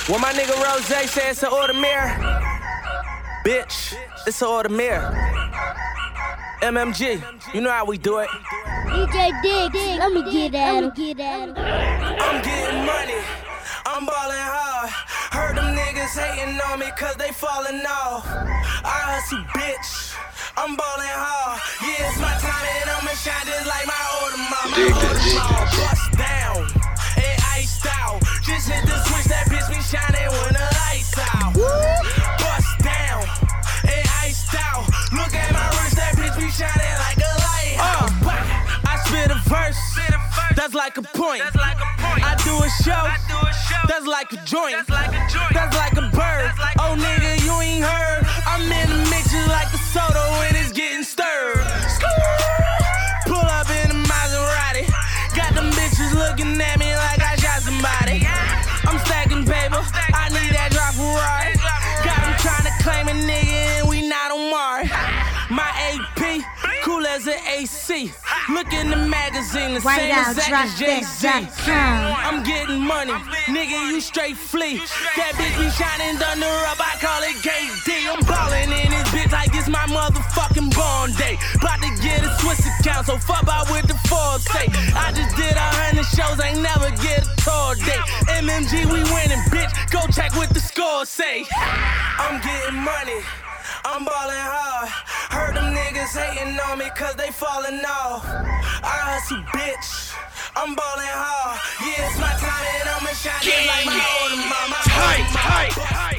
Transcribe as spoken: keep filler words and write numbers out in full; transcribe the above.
When my nigga Rose say it's an Audemars, bitch, it's an Audemars. M M G, you know how we do it. D J Diggs, let me get at him. Get at him. I'm getting money, I'm ballin' hard. Heard them niggas hating on me cause they falling off. I hustle, bitch, I'm ballin' hard. Yeah, it's my time and I'ma shine just like my Audemars. My Audemars bust down and iced out. Just hit the switch, that bitch be shining when the lights out. Bust down and iced out. Look at my wrist, that bitch be shining like a lighthouse. Uh, I spit a verse, that's like a point. I do a show, that's like a joint. That's like a bird. Oh nigga, you ain't heard. I'm in the mix just like a soda when it's getting stirred. Pull up in a Maserati. Got them bitches looking at me like I shot somebody. I'm stacking paper, I need that drop Ferrari. Got them trying to claim a nigga and we not on Mars. My A P, cool as an A C. Look in the magazine, the same exact as Jay-Z. I'm getting money, nigga, you straight flee. That bitch be shining thunder up, I call it K D. I'm ballin' in this bitch like it's my motherfucking born day. About to get a Swiss account, so fuck out with the Forbes say. I just did a hundred shows, ain't never get a tour date. M M G, we winning, bitch, go check what the score say. I'm getting money, I'm ballin' hard. Heard them niggas hating on me cause they falling off. I hustle, bitch, I'm ballin' hard. Yeah, it's my time and I'ma shine just like my Audemars. Tight, tight.